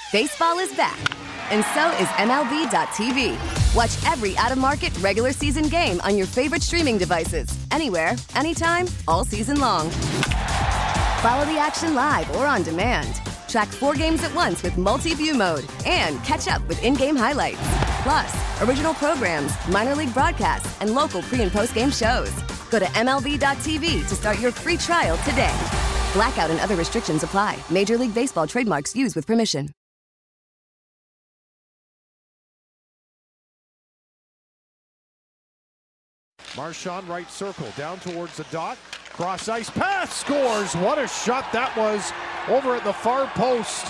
Baseball is back, and so is MLB.tv. Watch every out-of-market regular season game on your favorite streaming devices, anywhere, anytime, all season long. Follow the action live or on demand. Track 4 games at once with multi-view mode and catch up with in-game highlights. Plus, original programs, minor league broadcasts, and local pre- and post-game shows. Go to MLB.tv to start your free trial today. Blackout and other restrictions apply. Major League Baseball trademarks used with permission. Marchand right circle, down towards the dot. Cross ice pass, scores. What a shot that was over at the far post.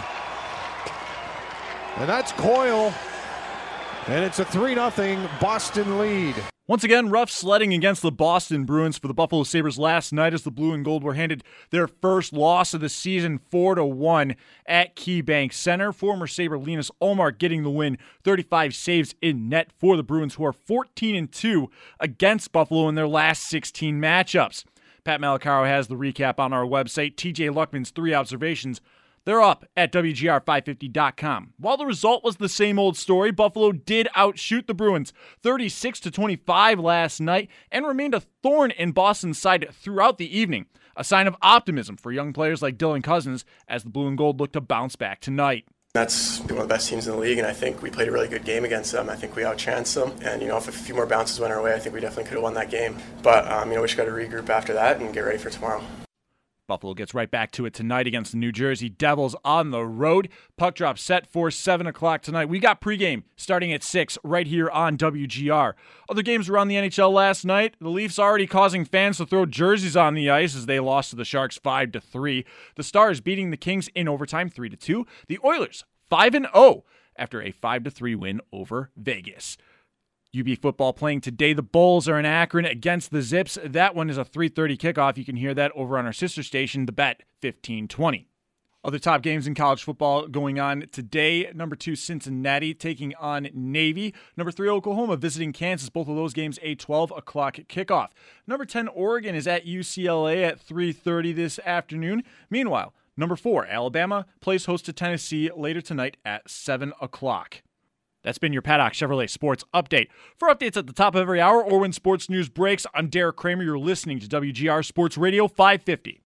And that's Coyle. And it's a 3-0 Boston lead. Once again, rough sledding against the Boston Bruins for the Buffalo Sabres last night as the Blue and Gold were handed their first loss of the season 4-1 at KeyBank Center. Former Sabre Linus Ullmark getting the win, 35 saves in net for the Bruins, who are 14-2 against Buffalo in their last 16 matchups. Pat Malacaro has the recap on our website. TJ Luckman's 3 observations, they're up at WGR550.com. While the result was the same old story, Buffalo did outshoot the Bruins 36-25 last night and remained a thorn in Boston's side throughout the evening. A sign of optimism for young players like Dylan Cozens as the Blue and Gold look to bounce back tonight. That's one of the best teams in the league, and I think we played a really good game against them. I think we outchanced them, and if a few more bounces went our way, I think we definitely could have won that game. But we just got to regroup after that and get ready for tomorrow. Buffalo gets right back to it tonight against the New Jersey Devils on the road. Puck drop set for 7 o'clock tonight. We got pregame starting at 6 right here on WGR. Other games around the NHL last night. The Leafs already causing fans to throw jerseys on the ice as they lost to the Sharks 5-3. The Stars beating the Kings in overtime 3-2. The Oilers 5-0 after a 5-3 win over Vegas. UB football playing today. The Bulls are in Akron against the Zips. That one is a 3:30 kickoff. You can hear that over on our sister station, The Bet, 1520. Other top games in college football going on today. Number 2, Cincinnati taking on Navy. Number 3, Oklahoma visiting Kansas. Both of those games a 12 o'clock kickoff. Number 10, Oregon is at UCLA at 3:30 this afternoon. Meanwhile, number 4, Alabama plays host to Tennessee later tonight at 7 o'clock. That's been your Paddock Chevrolet Sports Update. For updates at the top of every hour or when sports news breaks, I'm Derek Kramer. You're listening to WGR Sports Radio 550.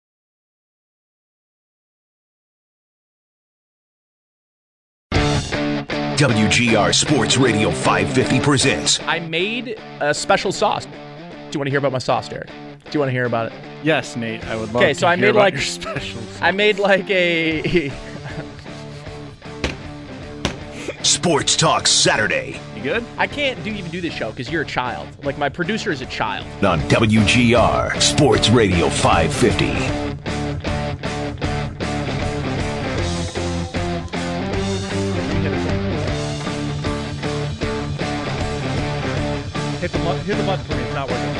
WGR Sports Radio 550 presents. I made a special sauce. Do you want to hear about my sauce, Derek? Do you want to hear about it? Yes, Nate. I would love to I hear made about your special sauce. I made like a... Sports Talk Saturday. You good? I can't even do this show because you're a child. Like, my producer is a child. On WGR Sports Radio 550. Hit the button for me. It's not working.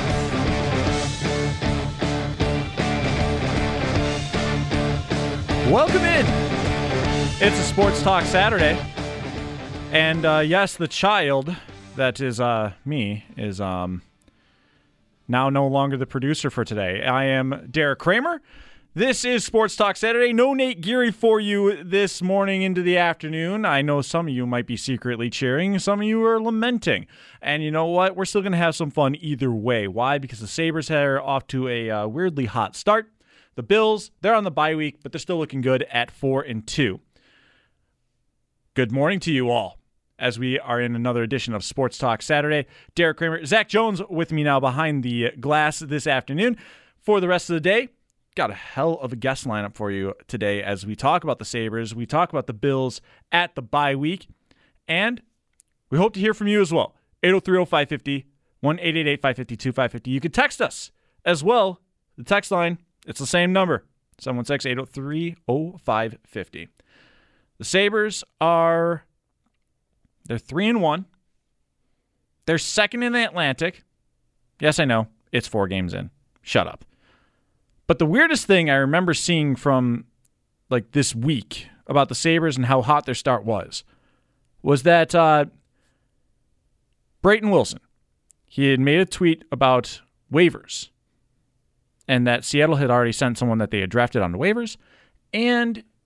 Welcome in. It's a Sports Talk Saturday. And yes, the child that is me is now no longer the producer for today. I am Derek Kramer. This is Sports Talk Saturday. No Nate Geary for you this morning into the afternoon. I know some of you might be secretly cheering. Some of you are lamenting. And you know what? We're still going to have some fun either way. Why? Because the Sabres are off to a weirdly hot start. The Bills, they're on the bye week, but they're still looking good at 4-2. Good morning to you all, as we are in another edition of Sports Talk Saturday. Derek Kramer, Zach Jones with me now behind the glass this afternoon. For the rest of the day, got a hell of a guest lineup for you today as we talk about the Sabres, we talk about the Bills at the bye week, and we hope to hear from you as well. 803-0550, 1-888-552-550. You can text us as well. The text line, it's the same number, 716-803-0550. The Sabres they're 3-1. They're second in the Atlantic. Yes, I know. It's 4 games in. Shut up. But the weirdest thing I remember seeing from this week about the Sabres and how hot their start was that Brayton Wilson, he had made a tweet about waivers and that Seattle had already sent someone that they had drafted on the waivers, and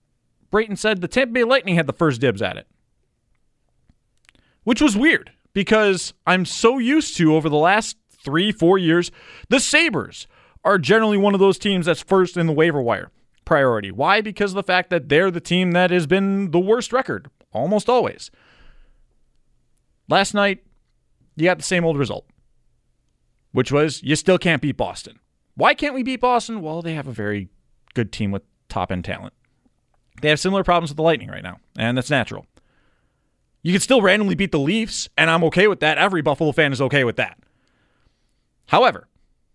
Brayton said the Tampa Bay Lightning had the first dibs at it. Which was weird, because I'm so used to, over the last 3-4 years, the Sabres are generally one of those teams that's first in the waiver wire priority. Why? Because of the fact that they're the team that has been the worst record, almost always. Last night, you got the same old result, which was you still can't beat Boston. Why can't we beat Boston? Well, they have a very good team with top-end talent. They have similar problems with the Lightning right now, and that's natural. You can still randomly beat the Leafs, and I'm okay with that. Every Buffalo fan is okay with that. However,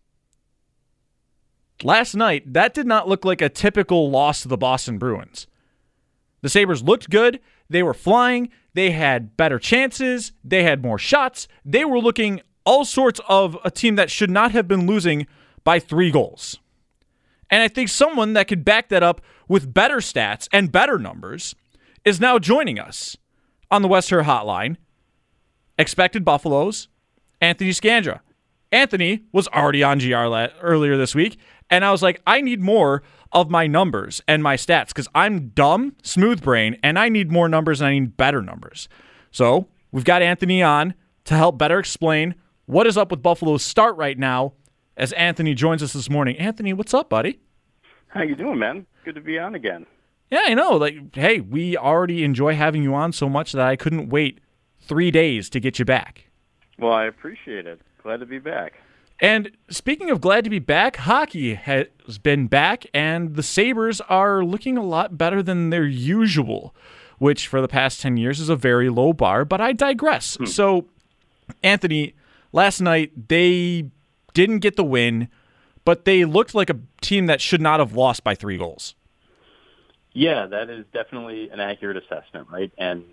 last night, that did not look like a typical loss to the Boston Bruins. The Sabres looked good. They were flying. They had better chances. They had more shots. They were looking all sorts of a team that should not have been losing by 3 goals. And I think someone that could back that up with better stats and better numbers is now joining us on the West Her Hotline. Expected Buffaloes, Anthony Scandra. Anthony was already on GR earlier this week, and I was like, I need more of my numbers and my stats because I'm dumb, smooth brain, and I need more numbers and I need better numbers. So we've got Anthony on to help better explain what is up with Buffalo's start right now as Anthony joins us this morning. Anthony, what's up, buddy? How you doing, man? Good to be on again. Yeah, I know. Hey, we already enjoy having you on so much that I couldn't wait 3 days to get you back. Well, I appreciate it. Glad to be back. And speaking of glad to be back, hockey has been back, and the Sabres are looking a lot better than their usual, which for the past 10 years is a very low bar, but I digress. So, Anthony, last night they didn't get the win, but they looked like a team that should not have lost by 3 goals. Yeah, that is definitely an accurate assessment, right? And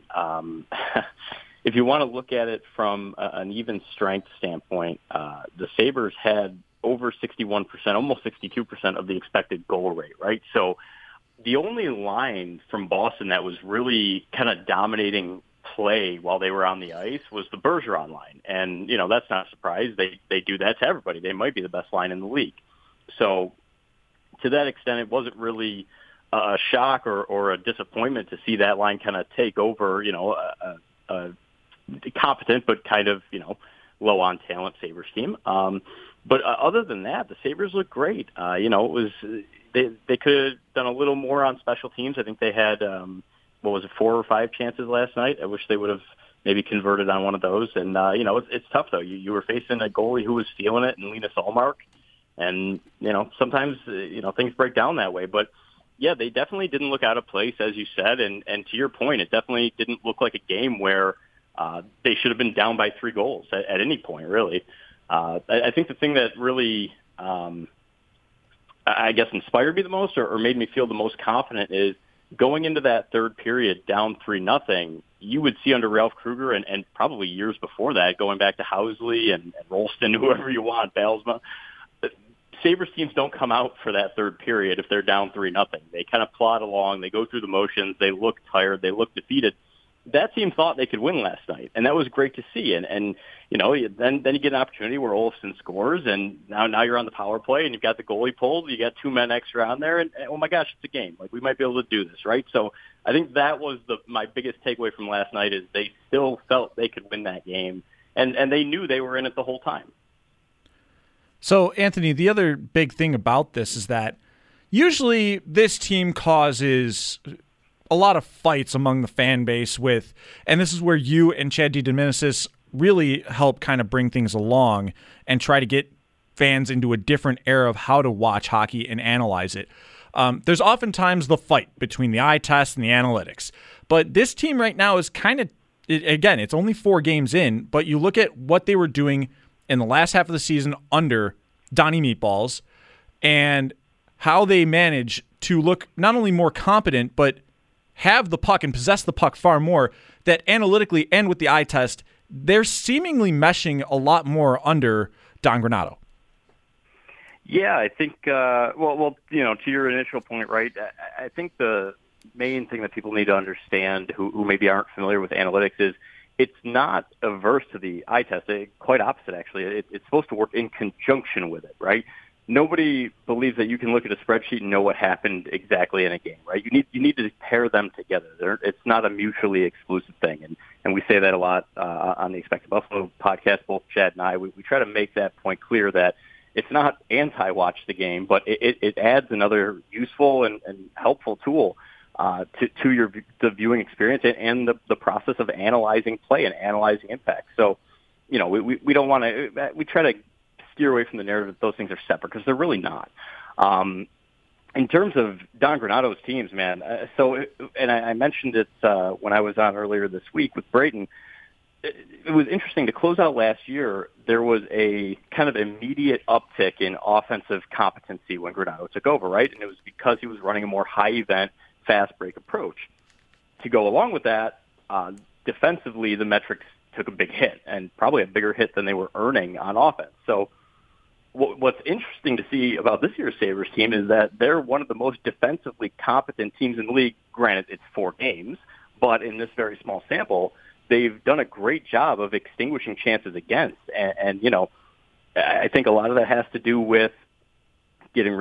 if you want to look at it from an even strength standpoint, the Sabres had over 61%, almost 62% of the expected goal rate, right? So the only line from Boston that was really kind of dominating play while they were on the ice was the Bergeron line. And, that's not a surprise. They do that to everybody. They might be the best line in the league. So to that extent, it wasn't really a shock or a disappointment to see that line kind of take over, a competent but kind of, low on talent Sabres team. But other than that, the Sabres look great. It was they could have done a little more on special teams. I think they had 4 or 5 chances last night. I wish they would have maybe converted on one of those. And it's tough though. You were facing a goalie who was feeling it, and Linus Ullmark. And sometimes things break down that way. But yeah, they definitely didn't look out of place, as you said. And to your point, it definitely didn't look like a game where they should have been down by 3 goals at any point, really. I think the thing that really, I guess, inspired me the most or made me feel the most confident is going into that third period down 3-0. You would see under Ralph Kruger and probably years before that, going back to Housley and Rolston, whoever you want, Baalsma. Sabres teams don't come out for that third period if they're down 3-0. They kind of plod along. They go through the motions. They look tired. They look defeated. That team thought they could win last night, and that was great to see. And then you get an opportunity where Olofsson scores, and now you're on the power play, and you've got the goalie pulled. You got 2 men extra on there, and oh my gosh, it's a game. Like, we might be able to do this, right? So I think that was my biggest takeaway from last night is they still felt they could win that game, and they knew they were in it the whole time. So, Anthony, the other big thing about this is that usually this team causes a lot of fights among the fan base and this is where you and Chad DiDomenicis really help kind of bring things along and try to get fans into a different era of how to watch hockey and analyze it. There's oftentimes the fight between the eye test and the analytics, but this team right now is kind of, again, it's only 4 games in, but you look at what they were doing in the last half of the season under Donnie Meatballs and how they manage to look not only more competent, but have the puck and possess the puck far more, that analytically and with the eye test, they're seemingly meshing a lot more under Don Granato. Yeah, I think, to your initial point, right, I think the main thing that people need to understand who maybe aren't familiar with analytics is it's not averse to the eye test. Quite opposite, actually. It's supposed to work in conjunction with it, right? nobody believes that you can look at a spreadsheet and know what happened exactly in a game, right? You need to pair them together. It's not a mutually exclusive thing, and we say that a lot on the Expected Buffalo podcast. Both Chad and I, we try to make that point clear that it's not anti-watch the game, but it adds another useful and helpful tool to the viewing experience and the process of analyzing play and analyzing impact. So, we don't want to. We try to steer away from the narrative that those things are separate, because they're really not. In terms of Don Granato's teams, man, and I mentioned it when I was on earlier this week with Brayton, it was interesting to close out last year. There was a kind of immediate uptick in offensive competency when Granato took over, right? And it was because he was running a more high-event, fast-break approach. To go along with that, defensively, the metrics took a big hit, and probably a bigger hit than they were earning on offense. So what's interesting to see about this year's Sabres team is that they're one of the most defensively competent teams in the league. Granted, it's 4 games, but in this very small sample, they've done a great job of extinguishing chances against. And I think a lot of that has to do with trading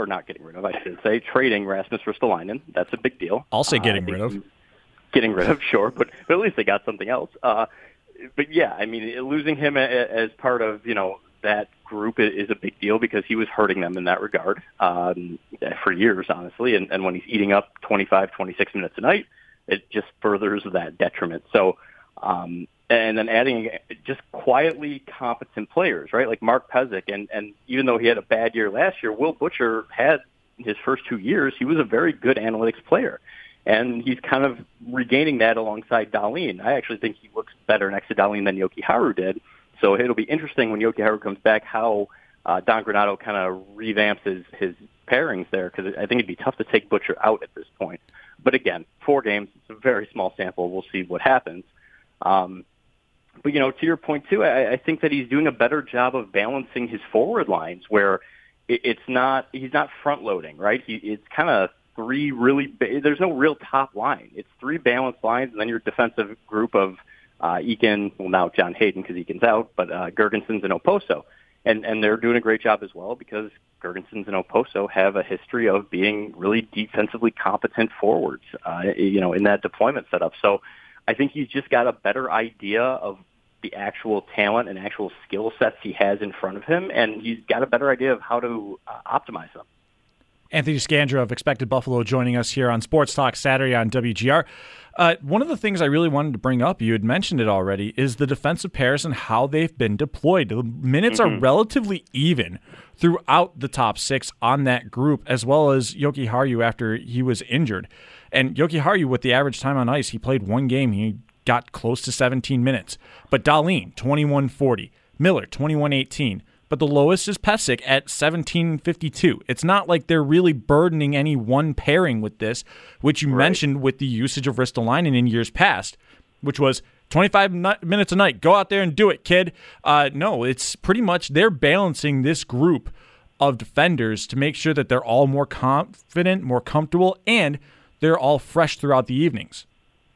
Rasmus Ristolainen. That's a big deal. I'll say getting rid of. Getting rid of, sure, but at least they got something else. But yeah, I mean, losing him as part of, that group is a big deal, because he was hurting them in that regard for years, honestly. And when he's eating up 25, 26 minutes a night, it just furthers that detriment. So, and then adding just quietly competent players, right? Like Mark Pezic. And even though he had a bad year last year, Will Butcher had his first 2 years, he was a very good analytics player. And he's kind of regaining that alongside Dahlin. I actually think he looks better next to Dahlin than Yoki Haru did. So it'll be interesting when Yoki Haru comes back how Don Granato kind of revamps his pairings there, because I think it'd be tough to take Butcher out at this point. But again, 4 games, it's a very small sample. We'll see what happens. But, to your point, too, I think that he's doing a better job of balancing his forward lines, where he's not front-loading, right? It's kind of 3 really there's no real top line. It's 3 balanced lines, and then your defensive group of Eakin, well, now John Hayden because Eakin's out, but Girgensons and Oposo. And they're doing a great job as well, because Girgensons and Oposo have a history of being really defensively competent forwards, in that deployment setup. So I think he's just got a better idea of the actual talent and actual skill sets he has in front of him, and he's got a better idea of how to optimize them. Anthony Scandra of Expected Buffalo joining us here on Sports Talk Saturday on WGR. One of the things I really wanted to bring up, you had mentioned it already, is the defensive pairs and how they've been deployed. The minutes are relatively even throughout the top 6 on that group, as well as Yoki Haru after he was injured. And Yoki Haru, with the average time on ice, he played 1 game. He got close to 17 minutes. But Dahlin, 21:40. Miller, 21:18. But the lowest is Pezic at 17:52. It's not like they're really burdening any one pairing with this, which you mentioned with the usage of Ristolainen in years past, which was 25 minutes a night. Go out there and do it, kid. No, it's pretty much they're balancing this group of defenders to make sure that they're all more confident, more comfortable, and they're all fresh throughout the evenings.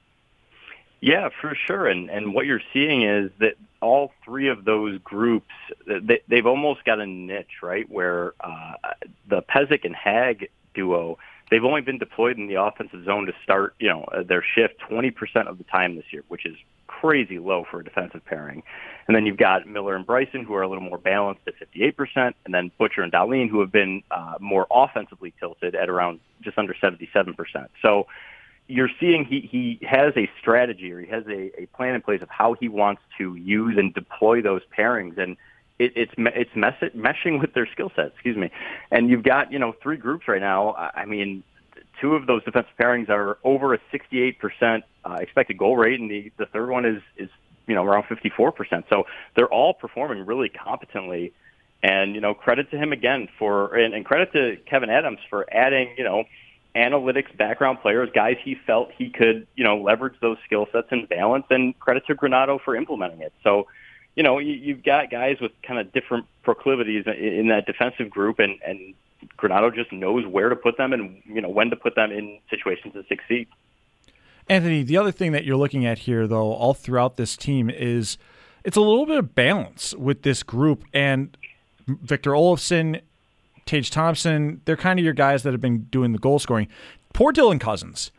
Yeah, for sure. And what you're seeing is that all 3 of those groups, they've almost got a niche, right, where the Pezic and Hag duo, they've only been deployed in the offensive zone to start, their shift 20% of the time this year, which is crazy low for a defensive pairing. And then you've got Miller and Bryson, who are a little more balanced at 58%, and then Butcher and Dahlin, who have been more offensively tilted at around just under 77%. So you're seeing he has a strategy, or he has a plan in place of how he wants to use and deploy those pairings, and it's meshing with their skill sets. And you've got 3 groups right now. I mean, 2 of those defensive pairings are over a 68% expected goal rate, and the third one is around 54%. So they're all performing really competently. And credit to him again and credit to Kevin Adams for adding analytics background players, guys he felt he could, leverage those skill sets and balance, and credit to Granato for implementing it. So, you've got guys with kind of different proclivities in that defensive group, and Granato just knows where to put them and, when to put them in situations to succeed. Anthony, the other thing that you're looking at here, though, all throughout this team is it's a little bit of balance with this group, and Victor Olofsson Tage Thompson, they're kind of your guys that have been doing the goal scoring. Poor Dylan Cousins.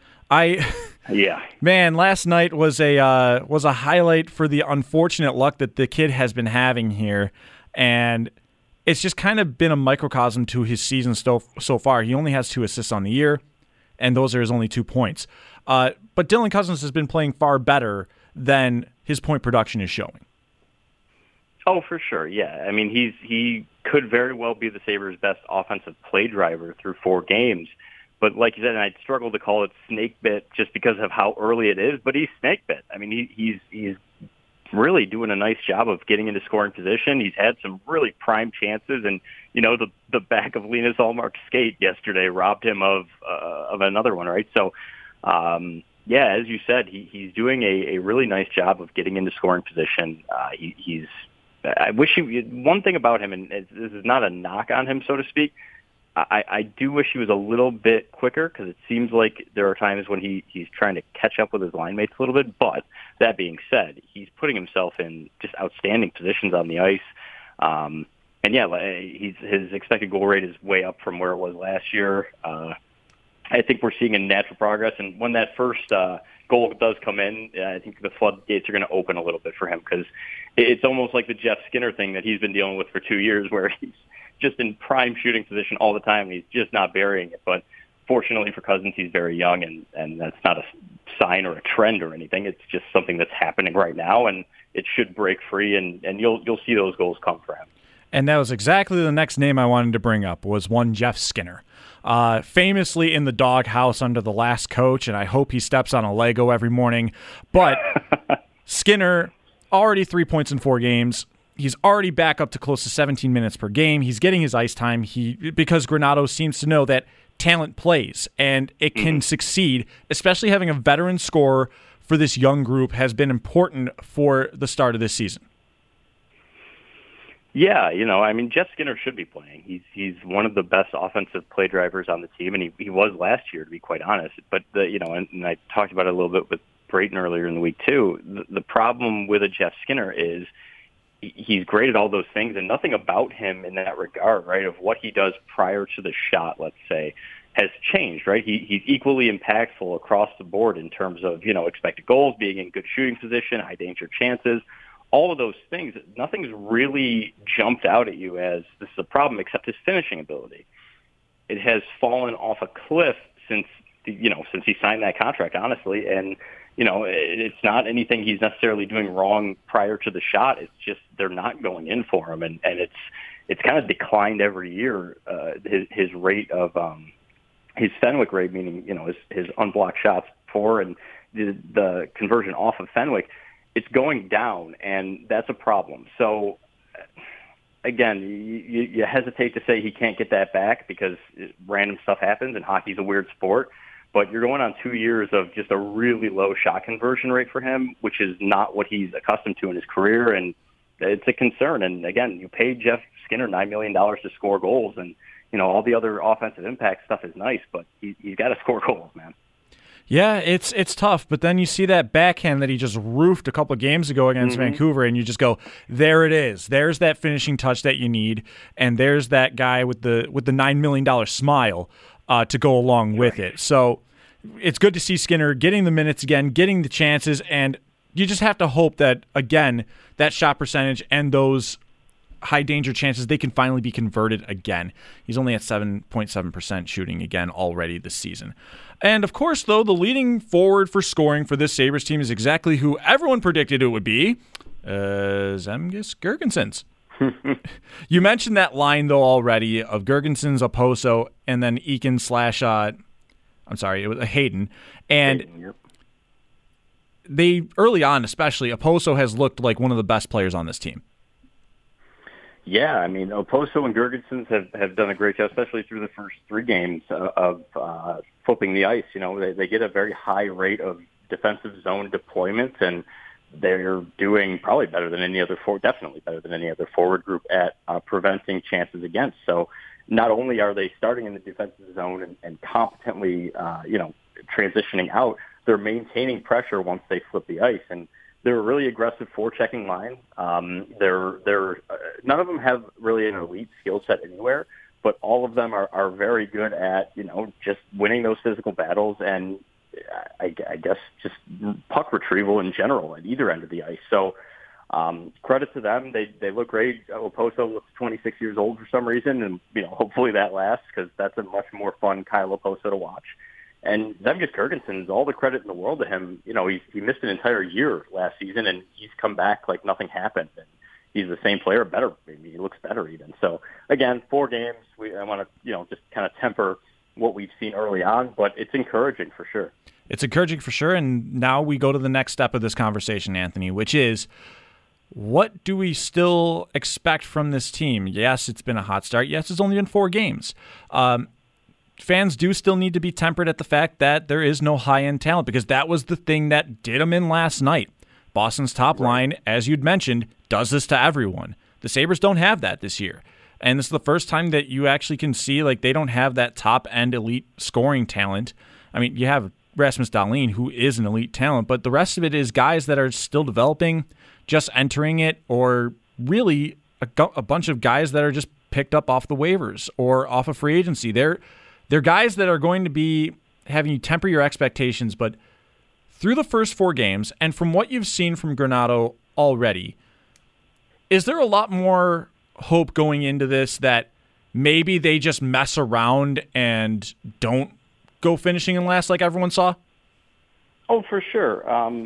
Man, last night was a highlight for the unfortunate luck that the kid has been having here, and it's just kind of been a microcosm to his season so far. He only has 2 assists on the year, and those are his only 2 points. But Dylan Cousins has been playing far better than his point production is showing. Oh, for sure, yeah. I mean, he could very well be the Sabres' best offensive play driver through 4 games. But like you said, and I'd struggle to call it snake bit just because of how early it is, but he's snake bit. I mean, he's really doing a nice job of getting into scoring position. He's had some really prime chances, and the back of Linus Ullmark's skate yesterday robbed him of another one, right? So, yeah, as you said, he's doing a really nice job of getting into scoring position. I wish one thing about him, and this is not a knock on him, so to speak. I do wish he was a little bit quicker, because it seems like there are times when he's trying to catch up with his line mates a little bit. But that being said, he's putting himself in just outstanding positions on the ice. And yeah, his expected goal rate is way up from where it was last year. I think we're seeing a natural progress. And when that first goal does come in, I think the floodgates are going to open a little bit for him, because it's almost like the Jeff Skinner thing that he's been dealing with for 2 years, where he's just in prime shooting position all the time, and he's just not burying it. But fortunately for Cousins, he's very young, and that's not a sign or a trend or anything. It's just something that's happening right now, and it should break free, and you'll see those goals come for him. And that was exactly the next name I wanted to bring up, was one Jeff Skinner. Famously in the doghouse under the last coach, and I hope he steps on a Lego every morning. But Skinner, already 3 points in 4 games. He's already back up to close to 17 minutes per game. He's getting his ice time because Granato seems to know that talent plays, and it can succeed, especially having a veteran scorer for this young group has been important for the start of this season. Yeah, I mean, Jeff Skinner should be playing. He's one of the best offensive play drivers on the team, and he was last year, to be quite honest. But and I talked about it a little bit with Brayton earlier in the week too. The problem with a Jeff Skinner is he's great at all those things, and nothing about him in that regard, right, of what he does prior to the shot, let's say, has changed, right? He's equally impactful across the board in terms of expected goals, being in good shooting position, high danger chances. All of those things, nothing's really jumped out at you as this is a problem, except his finishing ability. It has fallen off a cliff since he signed that contract, honestly. And, it's not anything he's necessarily doing wrong prior to the shot. It's just they're not going in for him. And it's kind of declined every year, his rate of his Fenwick rate, meaning, his unblocked shots for and the conversion off of Fenwick. It's going down, and that's a problem. So, again, you hesitate to say he can't get that back because random stuff happens, and hockey's a weird sport. But you're going on 2 years of just a really low shot conversion rate for him, which is not what he's accustomed to in his career, and it's a concern. And, again, you paid Jeff Skinner $9 million to score goals, and, all the other offensive impact stuff is nice, but he's got to score goals, man. Yeah, it's tough, but then you see that backhand that he just roofed a couple of games ago against Vancouver, and you just go, there it is. There's that finishing touch that you need, and there's that guy with the $9 million smile to go along with it. So it's good to see Skinner getting the minutes again, getting the chances, and you just have to hope that, again, that shot percentage and those high danger chances, they can finally be converted again. He's only at 7.7% shooting again already this season. And of course, though, the leading forward for scoring for this Sabres team is exactly who everyone predicted it would be, Zemgus Girgensons. You mentioned that line, though, already of Girgensons, Oposo, and then Eakin it was Hayden. And they, early on especially, Oposo has looked like one of the best players on this team. Yeah, I mean, Oposo and Girgensons have done a great job, especially through the first 3 games of flipping the ice. They get a very high rate of defensive zone deployments, and they're doing probably better than any other definitely better than any other forward group at preventing chances against. So not only are they starting in the defensive zone and competently, transitioning out, they're maintaining pressure once they flip the ice. And they're a really aggressive forechecking line. They're none of them have really an elite skill set anywhere, but all of them are very good at, just winning those physical battles and I guess just puck retrieval in general at either end of the ice. So credit to them. They look great. Okposo looks 26 years old for some reason, and hopefully that lasts because that's a much more fun Kyle Okposo to watch. And Zemgus Girgensons, all the credit in the world to him. He missed an entire year last season, and he's come back like nothing happened. And he's the same player, better. Maybe he looks better even. So again, 4 games. I want to just kind of temper what we've seen early on, but it's encouraging for sure. It's encouraging for sure. And now we go to the next step of this conversation, Anthony, which is, what do we still expect from this team? Yes, it's been a hot start. Yes, it's only been 4 games. Fans do still need to be tempered at the fact that there is no high-end talent, because that was the thing that did them in last night. Boston's top line, as you'd mentioned, does this to everyone. The Sabres don't have that this year. And this is the first time that you actually can see they don't have that top-end elite scoring talent. I mean, you have Rasmus Dahlin, who is an elite talent, but the rest of it is guys that are still developing, just entering it, or really a bunch of guys that are just picked up off the waivers or off of free agency. They're guys that are going to be having you temper your expectations, but through the first 4 games, and from what you've seen from Granato already, is there a lot more hope going into this that maybe they just mess around and don't go finishing in last like everyone saw? Oh, for sure.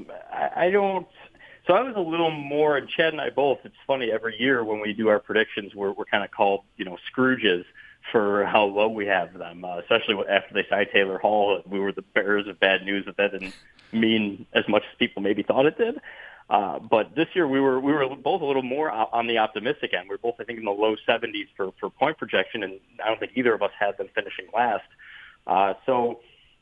I don't. So I was a little more, and Chad and I both, it's funny, every year when we do our predictions, we're kind of called, Scrooges for how low we have them, especially after they signed Taylor Hall. We were the bearers of bad news that didn't mean as much as people maybe thought it did. But this year we were both a little more on the optimistic end. We were both, I think, in the low 70s for point projection, and I don't think either of us had them finishing last. So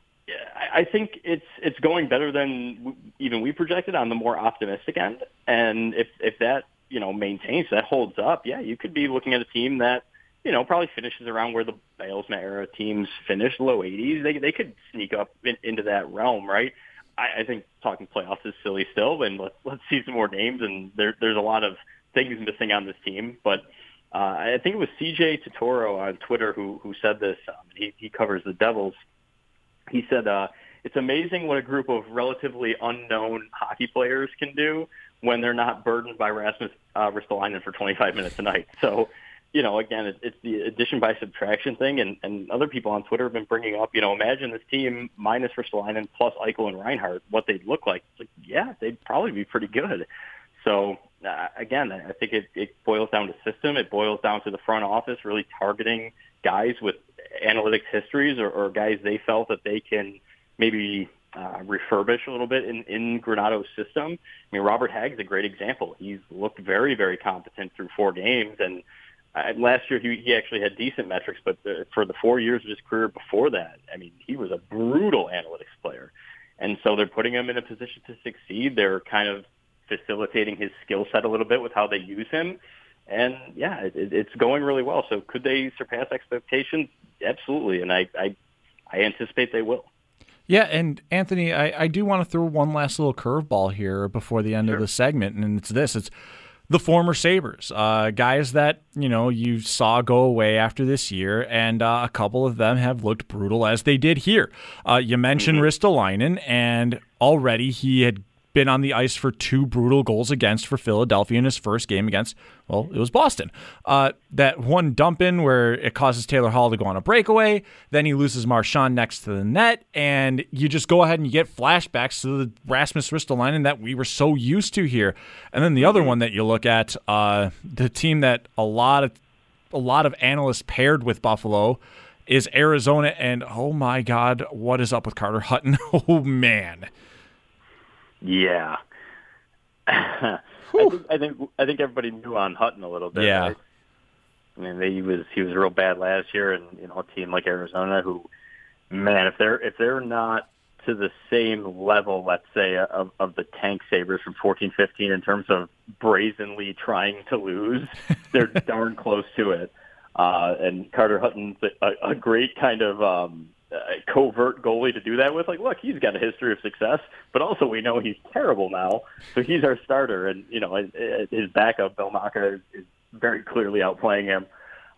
I think it's going better than even we projected on the more optimistic end. And if that maintains, that holds up, yeah, you could be looking at a team that probably finishes around where the Bylsma era teams finished, low 80s. They could sneak up into that realm, right? I think talking playoffs is silly still, and let's see some more names. And there's a lot of things missing on this team, but I think it was CJ Totoro on Twitter who said this. He covers the Devils. He said, it's amazing what a group of relatively unknown hockey players can do when they're not burdened by Rasmus Ristolainen for 25 minutes a night. So, again, it's the addition by subtraction thing, and other people on Twitter have been bringing up, imagine this team minus Ristolainen plus Eichel and Reinhart, what they'd look like. It's like, yeah, they'd probably be pretty good. So, again, I think it boils down to system. It boils down to the front office really targeting guys with analytics histories or guys they felt that they can maybe refurbish a little bit in Granato's system. I mean, Robert Hagg's a great example. He's looked very, very competent through 4 games, and last year he actually had decent metrics, but for the 4 years of his career before that, I mean, he was a brutal analytics player. And so they're putting him in a position to succeed. They're kind of facilitating his skill set a little bit with how they use him. And, yeah, it's going really well. So could they surpass expectations? Absolutely, and I anticipate they will. Yeah, and Anthony, I do want to throw one last little curveball here before the end of the segment, and it's this. It's the former Sabres, guys that, you saw go away after this year, and a couple of them have looked brutal as they did here. You mentioned Ristolainen, and already he had been on the ice for 2 brutal goals against for Philadelphia in his first game against, well, it was Boston. That one dump in where it causes Taylor Hall to go on a breakaway, then he loses Marchand next to the net, and you just go ahead and you get flashbacks to the Rasmus Ristolainen that we were so used to here. And then the other one that you look at, the team that a lot of analysts paired with Buffalo is Arizona, and oh my God, what is up with Carter Hutton? Oh man. Yeah, I think everybody knew on Hutton a little bit. Yeah, right? I mean, he was real bad last year, and a team like Arizona, who, man, if they're not to the same level, let's say, of the Tank Sabres from 14-15 in terms of brazenly trying to lose, they're darn close to it. And Carter Hutton's a great kind of covert goalie to do that with. Like, look, he's got a history of success, but also we know he's terrible now, so he's our starter. And his backup, Belmaka, is very clearly outplaying him.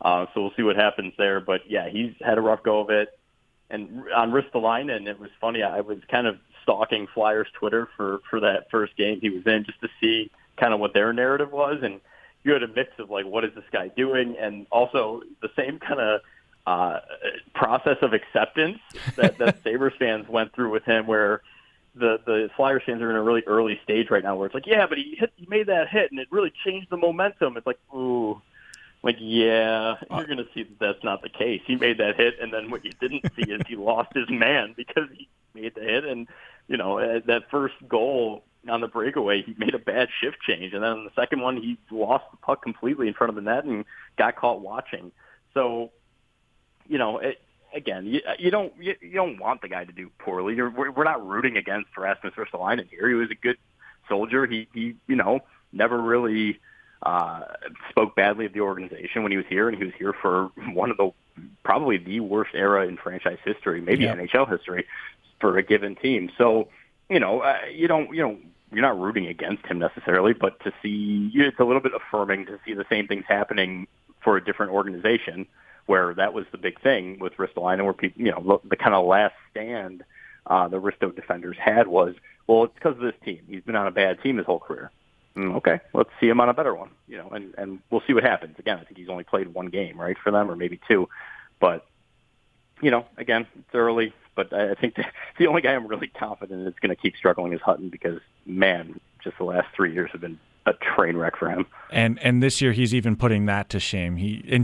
So we'll see what happens there. But, yeah, he's had a rough go of it. And on Ristolainen, it was funny. I was kind of stalking Flyers Twitter for that first game he was in just to see kind of what their narrative was. And you had a mix of, like, what is this guy doing? And also the same kind of process of acceptance that Sabres fans went through with him, where the Flyers fans are in a really early stage right now where it's like, yeah, but he made that hit and it really changed the momentum. It's like, ooh, like, yeah, you're going to see that that's not the case. He made that hit, and then what you didn't see is he lost his man because he made the hit. And, you know, that first goal on the breakaway, he made a bad shift change. And then on the second one, he lost the puck completely in front of the net and got caught watching. So, you know, again, you don't want the guy to do poorly. We're not rooting against Rasmus Ristolainen here. He was a good soldier. He you know, never really spoke badly of the organization when he was here, and he was here for one of the probably the worst era in franchise history, maybe NHL history, for a given team. So, you know, you're not rooting against him necessarily, but to see, it's a little bit affirming to see the same things happening for a different organization, where that was the big thing with Ristolainen, where people, you know, the kind of last stand the Risto defenders had was, well, it's because of this team. He's been on a bad team his whole career. Okay, let's see him on a better one, you know, and we'll see what happens. Again, I think he's only played one game, right, for them, or maybe two. But, you know, again, it's early. But I think the only guy I'm really confident is going to keep struggling is Hutton, because, man, just the last 3 years have been a train wreck for him. And this year he's even putting that to shame.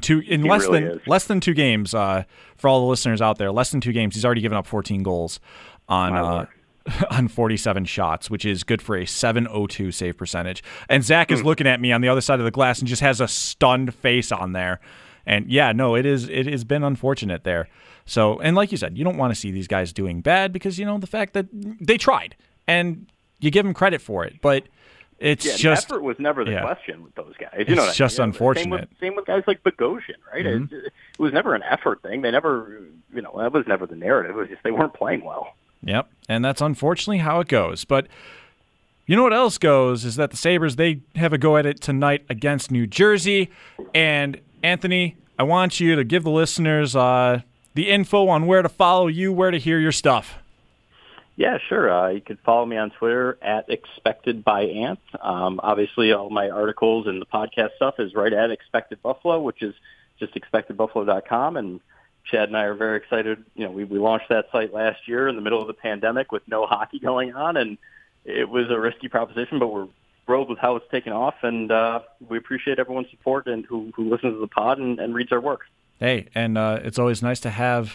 Less than 2 games, for all the listeners out there, less than 2 games, he's already given up 14 goals on 47 shots, which is good for a .702 save percentage. And Zach is looking at me on the other side of the glass and just has a stunned face on there. And yeah, no, it has been unfortunate there. So, and like you said, you don't want to see these guys doing bad, because, you know, the fact that they tried and you give them credit for it, but it's just effort was never the question with those guys. You know, it's just unfortunate. Same with guys like Bogosian, right? Mm-hmm. It was never an effort thing. They never, you know, that was never the narrative. It was just they weren't playing well. Yep, and that's unfortunately how it goes. But you know what else goes is that the Sabres, they have a go at it tonight against New Jersey. And Anthony, I want you to give the listeners the info on where to follow you, where to hear your stuff. Yeah, sure. You can follow me on Twitter at ExpectedByAnt. Obviously, all my articles and the podcast stuff is right at Expected Buffalo, which is just expectedbuffalo.com. And Chad and I are very excited. You know, we launched that site last year in the middle of the pandemic with no hockey going on, and it was a risky proposition, but we're thrilled with how it's taken off, and we appreciate everyone's support and who listens to the pod and reads our work. Hey, and it's always nice to have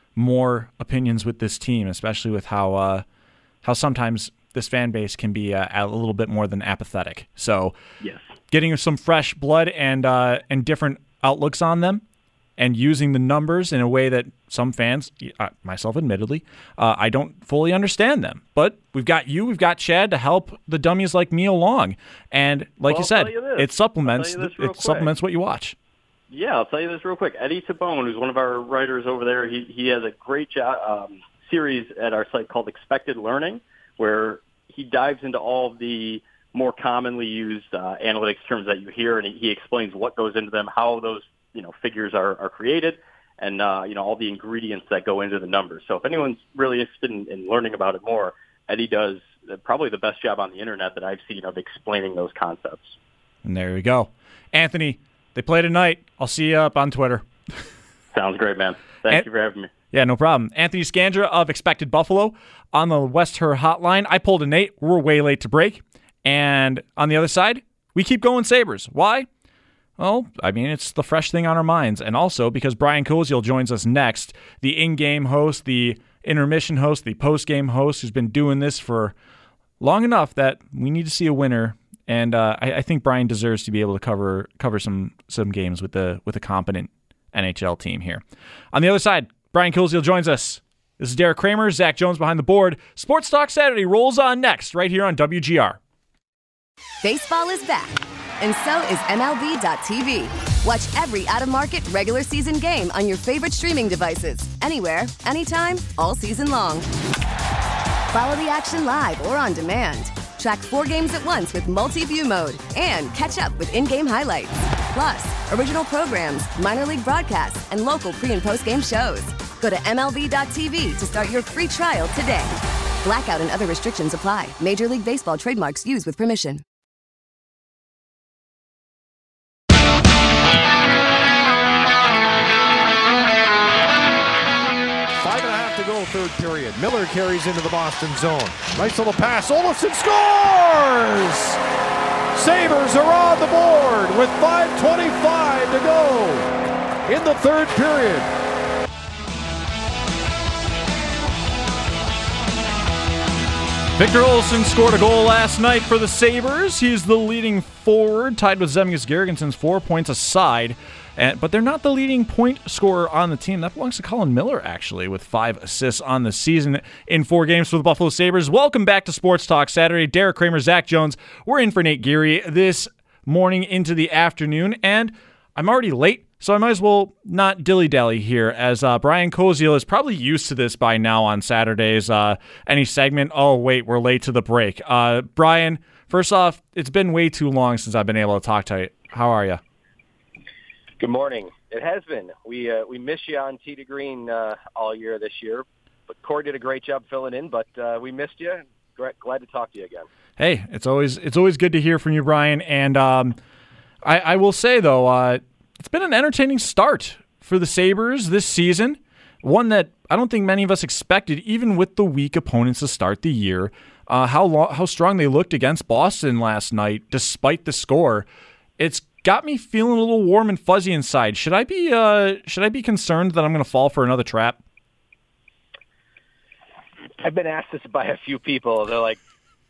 more opinions with this team, especially with how sometimes this fan base can be a little bit more than apathetic. So, yes, getting some fresh blood and different outlooks on them, and using the numbers in a way that some fans, myself admittedly, I don't fully understand them. But we've got you, we've got Chad to help the dummies like me along. And like you said, it supplements what you watch. Yeah, I'll tell you this real quick. Eddie Tabone, who's one of our writers over there, he has a great series at our site called Expected Learning, where he dives into all of the more commonly used analytics terms that you hear, and he explains what goes into them, how those figures are created, and all the ingredients that go into the numbers. So if anyone's really interested in learning about it more, Eddie does probably the best job on the internet that I've seen of explaining those concepts. And there we go. Anthony, they play tonight. I'll see you up on Twitter. Sounds great, man. Thank you for having me. Yeah, no problem. Anthony Scandra of Expected Buffalo on the West Her hotline. I pulled a Nate. We're way late to break. And on the other side, we keep going Sabres. Why? Well, I mean, it's the fresh thing on our minds. And also because Brian Koziel joins us next, the in-game host, the intermission host, the post-game host, who's been doing this for long enough that we need to see a winner. And I think Brian deserves to be able to cover some games with a competent NHL team here. On the other side, Brian Koziel joins us. This is Derek Kramer, Zach Jones behind the board. Sports Talk Saturday rolls on next, right here on WGR. Baseball is back, and so is MLB.tv. Watch every out-of-market regular season game on your favorite streaming devices, anywhere, anytime, all season long. Follow the action live or on demand. Track 4 games at once with multi-view mode and catch up with in-game highlights. Plus, original programs, minor league broadcasts, and local pre- and post-game shows. Go to MLB.tv to start your free trial today. Blackout and other restrictions apply. Major League Baseball trademarks used with permission. 5.5 to go, third period. Miller carries into the Boston zone. Nice little pass. Olofsson scores! Sabres are on the board with 5:25 to go in the third period. Victor Olofsson scored a goal last night for the Sabres. He's the leading forward, tied with Zemgus Girgensons, 4 points aside. But they're not the leading point scorer on the team. That belongs to Colin Miller, actually, with 5 assists on the season in 4 games for the Buffalo Sabres. Welcome back to Sports Talk Saturday. Derek Kramer, Zach Jones. We're in for Nate Geary this morning into the afternoon, and I'm already late, so I might as well not dilly-dally here, as Brian Koziel is probably used to this by now on Saturdays. Any segment, oh, wait, we're late to the break. Brian, first off, it's been way too long since I've been able to talk to you. How are you? Good morning. It has been. We miss you on Tee to Green all year this year, but Corey did a great job filling in. But we missed you. Glad to talk to you again. Hey, it's always good to hear from you, Brian. And I will say though, it's been an entertaining start for the Sabres this season. One that I don't think many of us expected, even with the weak opponents to start the year. How strong they looked against Boston last night, despite the score. It's got me feeling a little warm and fuzzy inside. Should I be concerned that I'm going to fall for another trap? I've been asked this by a few people. They're like,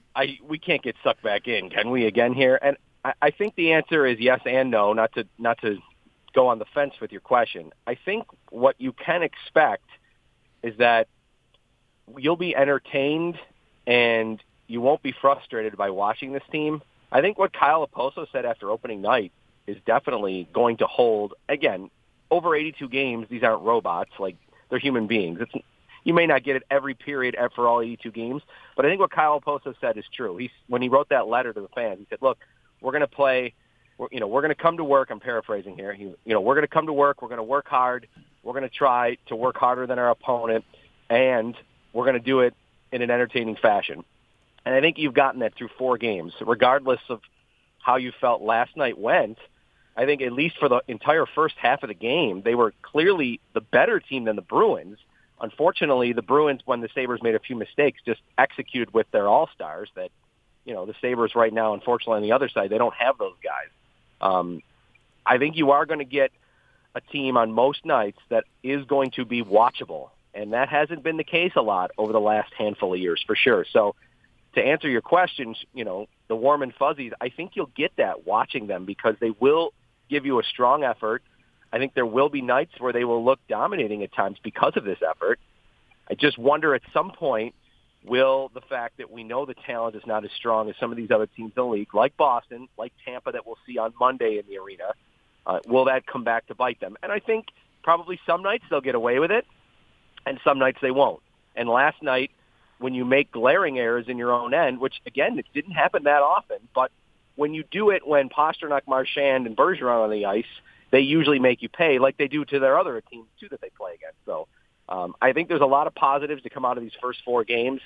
we can't get sucked back in. Can we again here? And I think the answer is yes and no, not to go on the fence with your question. I think what you can expect is that you'll be entertained and you won't be frustrated by watching this team. I think what Kyle Oposo said after opening night is definitely going to hold. Again, over 82 games, these aren't robots. Like, they're human beings. You may not get it every period for all 82 games, but I think what Kyle Oposo said is true. When he wrote that letter to the fans, he said, look, we're going to play, we're going to come to work. I'm paraphrasing here. We're going to come to work. We're going to work hard. We're going to try to work harder than our opponent, and we're going to do it in an entertaining fashion. And I think you've gotten that through 4 games. Regardless of how you felt last night went, I think at least for the entire first half of the game, they were clearly the better team than the Bruins. Unfortunately, the Bruins, when the Sabres made a few mistakes, just executed with their all-stars that, the Sabres right now, unfortunately, on the other side, they don't have those guys. I think you are going to get a team on most nights that is going to be watchable, and that hasn't been the case a lot over the last handful of years, for sure. So, to answer your questions, the warm and fuzzies, I think you'll get that watching them because they will give you a strong effort. I think there will be nights where they will look dominating at times because of this effort. I just wonder at some point, will the fact that we know the talent is not as strong as some of these other teams in the league, like Boston, like Tampa that we'll see on Monday in the arena, will that come back to bite them? And I think probably some nights they'll get away with it, and some nights they won't. And last night, when you make glaring errors in your own end, which, again, it didn't happen that often, but when you do it when Pastrnak, Marchand, and Bergeron are on the ice, they usually make you pay like they do to their other teams, too, that they play against. So I think there's a lot of positives to come out of these first 4 games,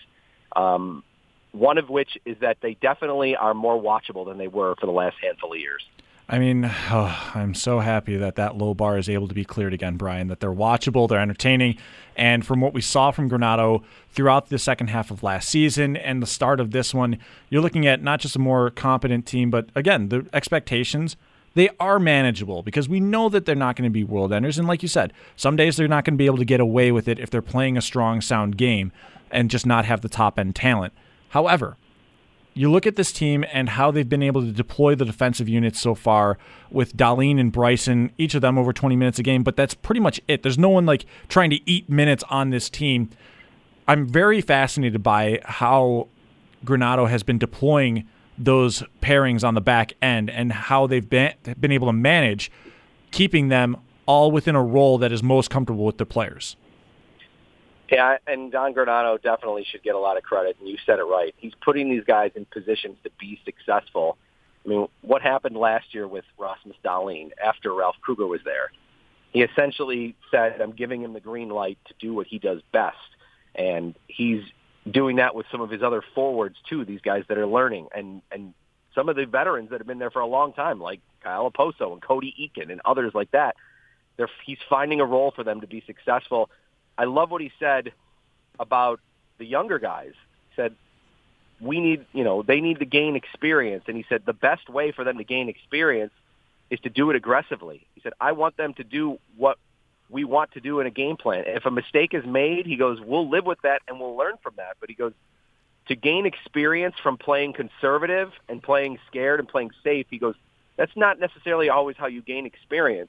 one of which is that they definitely are more watchable than they were for the last handful of years. I mean, I'm so happy that low bar is able to be cleared again, Brian, that they're watchable, they're entertaining. And from what we saw from Granato throughout the second half of last season and the start of this one, you're looking at not just a more competent team, but again, the expectations, they are manageable because we know that they're not going to be world enders. And like you said, some days they're not going to be able to get away with it if they're playing a strong, sound game and just not have the top-end talent. However, you look at this team and how they've been able to deploy the defensive units so far with Dahlin and Bryson, each of them over 20 minutes a game, but that's pretty much it. There's no one trying to eat minutes on this team. I'm very fascinated by how Granato has been deploying those pairings on the back end and how they've been able to manage keeping them all within a role that is most comfortable with the players. Yeah, and Don Granato definitely should get a lot of credit, and you said it right. He's putting these guys in positions to be successful, I mean, what happened last year with Rasmus Dahlin after Ralph Kruger was there? He essentially said, I'm giving him the green light to do what he does best. And he's doing that with some of his other forwards, too, these guys that are learning. And some of the veterans that have been there for a long time, like Kyle Oposo and Cody Eakin and others like that, he's finding a role for them to be successful. I love what he said about the younger guys. He said, they need to gain experience. And he said the best way for them to gain experience is to do it aggressively. He said, I want them to do what we want to do in a game plan. If a mistake is made, he goes, we'll live with that and we'll learn from that. But he goes, to gain experience from playing conservative and playing scared and playing safe, he goes, that's not necessarily always how you gain experience.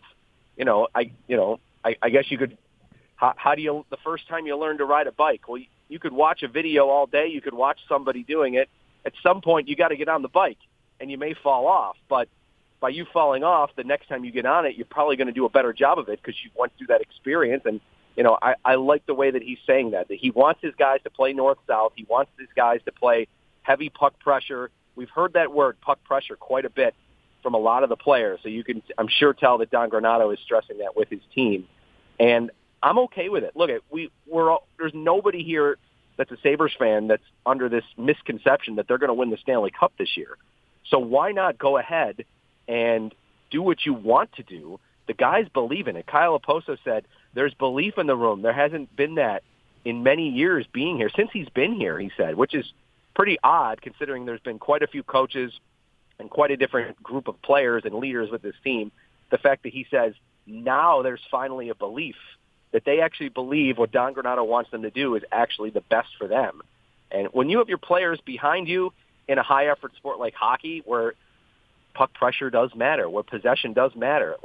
I guess you could, the first time you learn to ride a bike, well, you could watch a video all day. You could watch somebody doing it. At some point, you got to get on the bike, and you may fall off. But by you falling off, the next time you get on it, you're probably going to do a better job of it because you went through that experience. And, I like the way that he's saying that he wants his guys to play north-south. He wants his guys to play heavy puck pressure. We've heard that word, puck pressure, quite a bit from a lot of the players. So you can, I'm sure, tell that Don Granato is stressing that with his team. And I'm okay with it. Look, there's nobody here that's a Sabres fan that's under this misconception that they're going to win the Stanley Cup this year. So why not go ahead and do what you want to do? The guys believe in it. Kyle Oposo said there's belief in the room. There hasn't been that in many years being here, since he's been here, he said, which is pretty odd considering there's been quite a few coaches and quite a different group of players and leaders with this team. The fact that he says now there's finally a belief that they actually believe what Don Granato wants them to do is actually the best for them. And when you have your players behind you in a high-effort sport like hockey where puck pressure does matter, where possession does matter,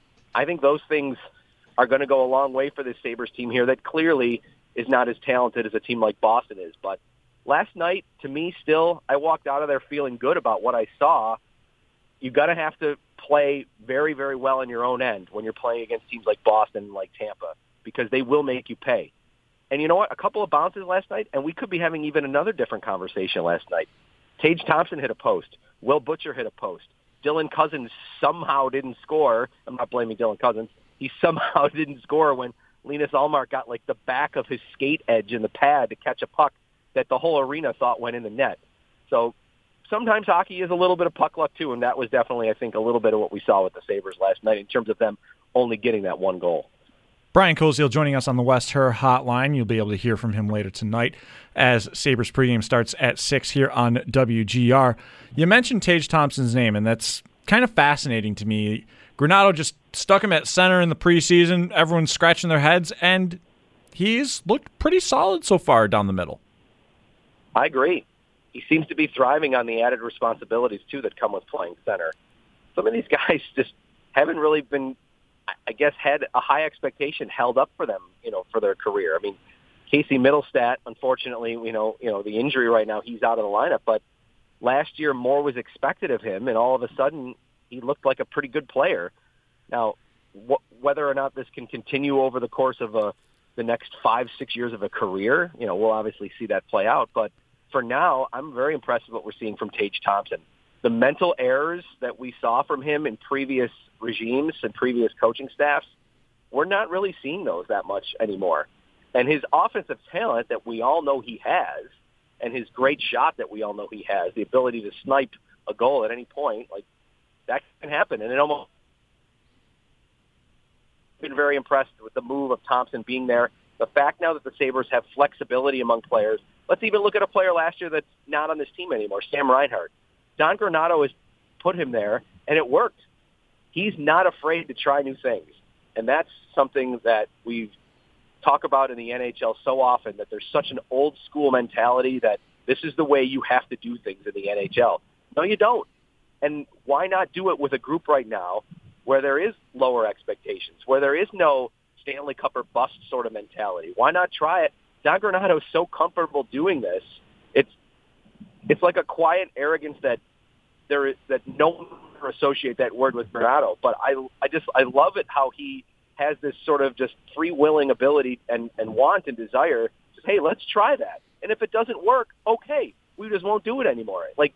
I think those things are going to go a long way for this Sabres team here that clearly is not as talented as a team like Boston is. But last night, to me, still, I walked out of there feeling good about what I saw. You've got to have to play very, very well in your own end when you're playing against teams like Boston and like Tampa, because they will make you pay. And you know what? A couple of bounces last night, and we could be having even another different conversation last night. Tage Thompson hit a post. Will Butcher hit a post. Dylan Cousins somehow didn't score. I'm not blaming Dylan Cousins. He somehow didn't score when Linus Ullmark got the back of his skate edge in the pad to catch a puck that the whole arena thought went in the net. So sometimes hockey is a little bit of puck luck too, and that was definitely, I think, a little bit of what we saw with the Sabres last night in terms of them only getting that one goal. Brian Koziel joining us on the West Her Hotline. You'll be able to hear from him later tonight as Sabres pregame starts at 6 here on WGR. You mentioned Tage Thompson's name, and that's kind of fascinating to me. Granato just stuck him at center in the preseason. Everyone's scratching their heads, and he's looked pretty solid so far down the middle. I agree. He seems to be thriving on the added responsibilities, too, that come with playing center. Some of these guys just haven't really been, I guess, had a high expectation held up for them, for their career. I mean, Casey Middlestat, unfortunately, the injury right now, he's out of the lineup. But last year, more was expected of him, and all of a sudden, he looked like a pretty good player. Now, whether or not this can continue over the course of the next 5-6 years of a career, we'll obviously see that play out. But for now, I'm very impressed with what we're seeing from Tage Thompson. The mental errors that we saw from him in previous regimes and previous coaching staffs, we're not really seeing those that much anymore. And his offensive talent that we all know he has, and his great shot that we all know he has, the ability to snipe a goal at any point, that can happen. And it almost been very impressed with the move of Thompson being there. The fact now that the Sabres have flexibility among players. Let's even look at a player last year that's not on this team anymore, Sam Reinhart. Don Granato has put him there, and it worked. He's not afraid to try new things. And that's something that we talk about in the NHL so often, that there's such an old school mentality that this is the way you have to do things in the NHL. No, you don't. And why not do it with a group right now where there is lower expectations, where there is no Stanley Cup or bust sort of mentality? Why not try it? Don Granato is so comfortable doing this. It's like a quiet arrogance that no one can associate that word with Granato. But I love it how he has this sort of just free-willing ability and want and desire. Just, hey, let's try that. And if it doesn't work, okay, we just won't do it anymore.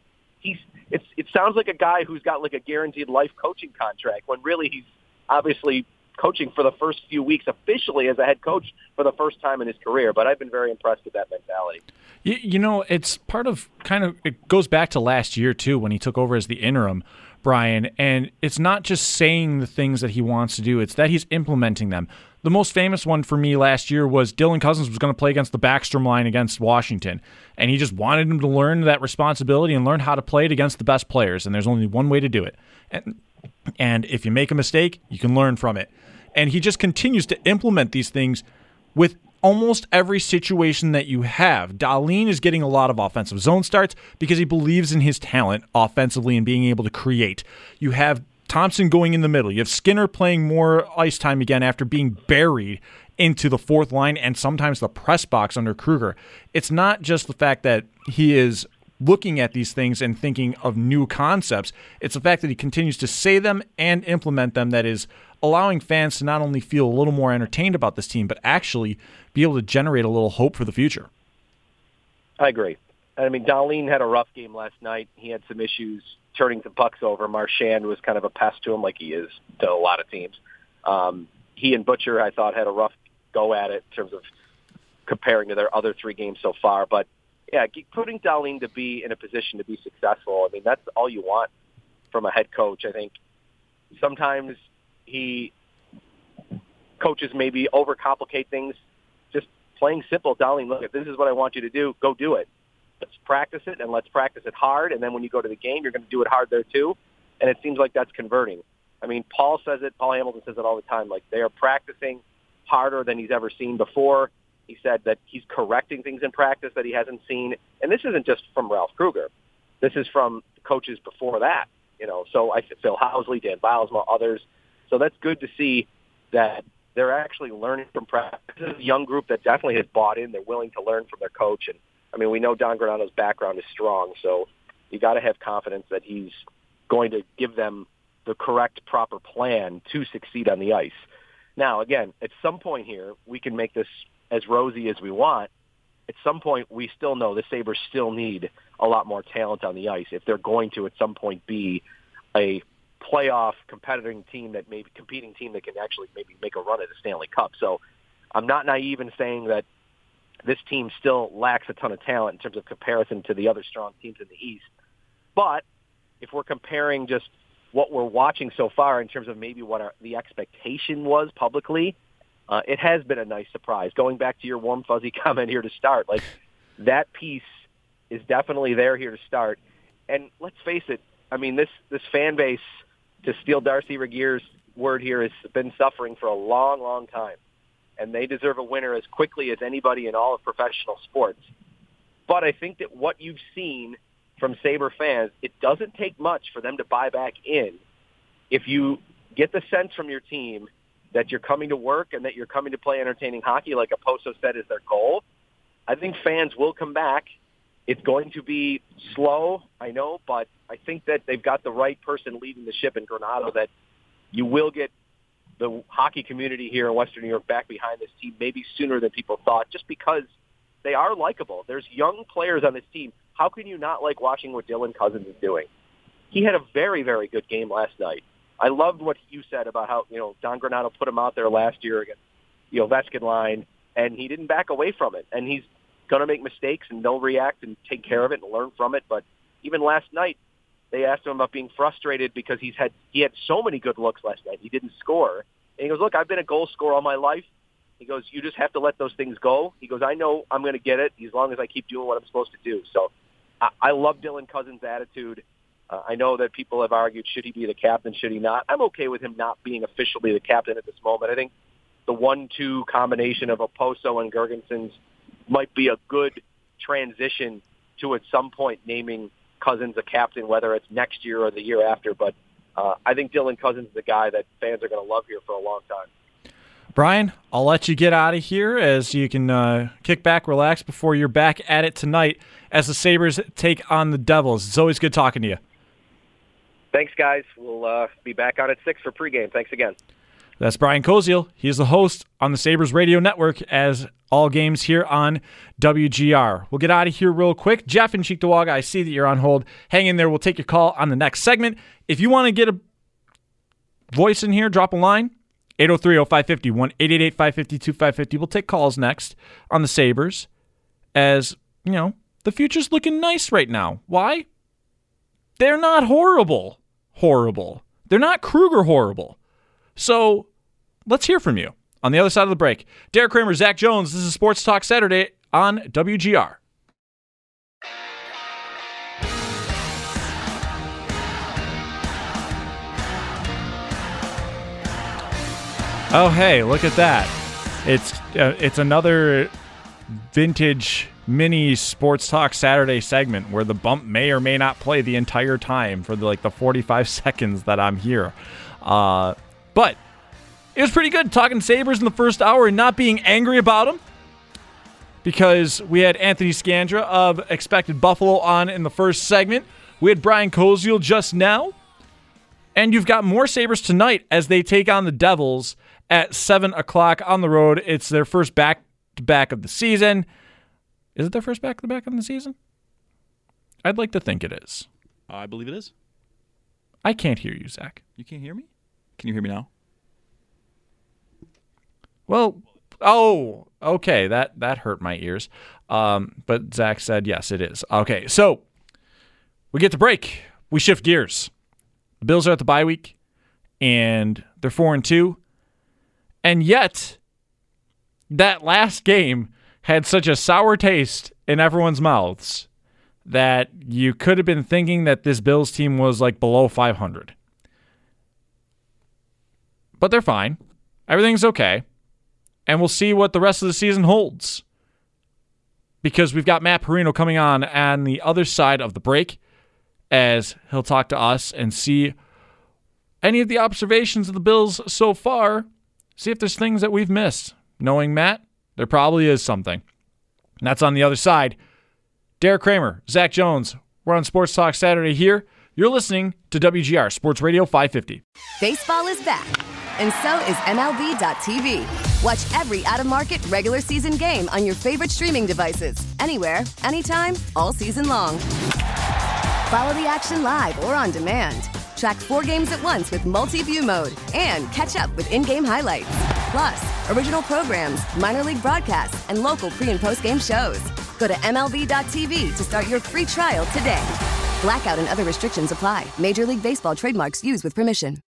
it sounds like a guy who's got like a guaranteed life coaching contract when really he's obviously coaching for the first few weeks officially as a head coach for the first time in his career. But I've been very impressed with that mentality. You know, it's part of it goes back to last year too when he took over as the interim, Brian, and it's not just saying the things that he wants to do, it's that he's implementing them. The most famous one for me last year was Dylan Cousins was going to play against the Backstrom line against Washington, and he just wanted him to learn that responsibility and learn how to play it against the best players, and there's only one way to do it. And if you make a mistake, you can learn from it. And he just continues to implement these things with almost every situation that you have. Dahlin is getting a lot of offensive zone starts because he believes in his talent offensively and being able to create. You have Thompson going in the middle. You have Skinner playing more ice time again after being buried into the fourth line and sometimes the press box under Kruger. It's not just the fact that he is looking at these things and thinking of new concepts. It's the fact that he continues to say them and implement them that is allowing fans to not only feel a little more entertained about this team, but actually be able to generate a little hope for the future. I agree. I mean, Dahlin had a rough game last night. He had some issues turning some pucks over. Marchand was kind of a pest to him like he is to a lot of teams. He and Butcher, I thought, had a rough go at it in terms of comparing to their other three games so far. But, yeah, putting Dahlin to be in a position to be successful, I mean, that's all you want from a head coach. I think sometimes coaches maybe overcomplicate things. Just playing simple, Dahlin, look, if this is what I want you to do, go do it. Let's practice it, and let's practice it hard, and then when you go to the game, you're going to do it hard there too, and it seems like that's converting. I mean, Paul Hamilton says it all the time, like they are practicing harder than he's ever seen before. He said that he's correcting things in practice that he hasn't seen, and this isn't just from Ralph Kruger. This is from coaches before that, so Phil Housley, Dan Bilesma, others. So that's good to see that they're actually learning from practice. This is a young group that definitely has bought in. They're willing to learn from their coach, and I mean, we know Don Granato's background is strong, so you got to have confidence that he's going to give them the correct, proper plan to succeed on the ice. Now, again, at some point here, we can make this as rosy as we want. At some point, we still know the Sabres still need a lot more talent on the ice if they're going to, at some point, be a playoff competing team that can actually maybe make a run at the Stanley Cup. So I'm not naive in saying that this team still lacks a ton of talent in terms of comparison to the other strong teams in the East. But if we're comparing just what we're watching so far in terms of maybe what the expectation was publicly, it has been a nice surprise. Going back to your warm, fuzzy comment here to start, like that piece is definitely there here to start. And let's face it, I mean, this fan base, to steal Darcy Regeer's word here, has been suffering for a long, long time. And they deserve a winner as quickly as anybody in all of professional sports. But I think that what you've seen from Sabre fans, it doesn't take much for them to buy back in. If you get the sense from your team that you're coming to work and that you're coming to play entertaining hockey, like Oposo said is their goal, I think fans will come back. It's going to be slow, I know, but I think that they've got the right person leading the ship in Granato, that you will get the hockey community here in Western New York back behind this team maybe sooner than people thought, just because they are likable. There's young players on this team. How can you not like watching what Dylan Cousins is doing? He had a very, very good game last night. I loved what you said about how, Don Granato put him out there last year against the Ovechkin line, and he didn't back away from it. And he's going to make mistakes, and they'll react and take care of it and learn from it. But even last night, they asked him about being frustrated because he had so many good looks last night. He didn't score. And he goes, look, I've been a goal scorer all my life. He goes, you just have to let those things go. He goes, I know I'm going to get it as long as I keep doing what I'm supposed to do. So I love Dylan Cousins' attitude. I know that people have argued, should he be the captain, should he not? I'm okay with him not being officially the captain at this moment. I think the 1-2 combination of Oposo and Girgensons might be a good transition to at some point naming Cousins a captain, whether it's next year or the year after. But I think Dylan Cousins is the guy that fans are going to love here for a long time. Brian, I'll let you get out of here as you can kick back, relax before you're back at it tonight as the Sabres take on the Devils. It's always good talking to you. Thanks, guys. We'll be back on at 6 for pregame. Thanks again. That's Brian Koziel. He is the host on the Sabres Radio Network as all games here on WGR. We'll get out of here real quick. Jeff and Cheektowaga, I see that you're on hold. Hang in there. We'll take your call on the next segment. If you want to get a voice in here, drop a line. 803-0550, 1-888-550-2550. We'll take calls next on the Sabres as, the future's looking nice right now. Why? They're not horrible. They're not Kruger horrible. So let's hear from you on the other side of the break. Derek Kramer, Zach Jones, this is Sports Talk Saturday on WGR. Oh, hey, look at that. It's another vintage mini Sports Talk Saturday segment where the bump may or may not play the entire time for the 45 seconds that I'm here. But it was pretty good talking Sabres in the first hour and not being angry about them, because we had Anthony Scandra of Expected Buffalo on in the first segment. We had Brian Koziel just now. And you've got more Sabres tonight as they take on the Devils at 7 o'clock on the road. It's their first back-to-back of the season. Is it their first back-to-back of the season? I'd like to think it is. I believe it is. I can't hear you, Zach. You can't hear me? Can you hear me now? Well, okay. That hurt my ears. But Zach said, yes, it is. Okay, so we get to break. We shift gears. The Bills are at the bye week, and they're 4-2. And yet, that last game had such a sour taste in everyone's mouths that you could have been thinking that this Bills team was below 500. But they're fine. Everything's okay. And we'll see what the rest of the season holds, because we've got Matt Perino coming on the other side of the break as he'll talk to us and see any of the observations of the Bills so far. See if there's things that we've missed. Knowing Matt, there probably is something. And that's on the other side. Derek Kramer, Zach Jones, we're on Sports Talk Saturday here. You're listening to WGR Sports Radio 550. Baseball is back, and so is MLB.tv. Watch every out-of-market regular season game on your favorite streaming devices, anywhere, anytime, all season long. Follow the action live or on demand. Track 4 games at once with multi-view mode and catch up with in-game highlights. Plus, original programs, minor league broadcasts, and local pre- and post-game shows. Go to MLB.tv to start your free trial today. Blackout and other restrictions apply. Major League Baseball trademarks used with permission.